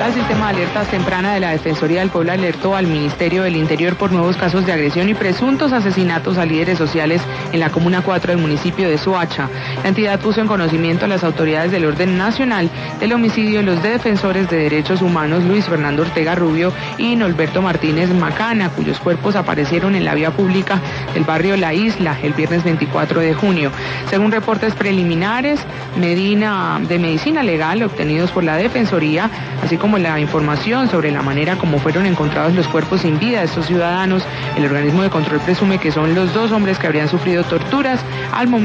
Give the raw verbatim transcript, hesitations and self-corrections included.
El sistema de alertas temprana de la Defensoría del Pueblo alertó al Ministerio del Interior por nuevos casos de agresión y presuntos asesinatos a líderes sociales en la Comuna cuatro del municipio de Soacha. La entidad puso en conocimiento a las autoridades del orden nacional del homicidio de los defensores de derechos humanos Luis Fernando Ortega Rubio y Norberto Martínez Macana, cuyos cuerpos aparecieron en la vía pública del barrio La Isla el viernes veinticuatro de junio. Según reportes preliminares Medina, de medicina legal obtenidos por la Defensoría, así como la información sobre la manera como fueron encontrados los cuerpos sin vida de estos ciudadanos, el organismo de control presume que son los dos hombres que habrían sufrido torturas al momento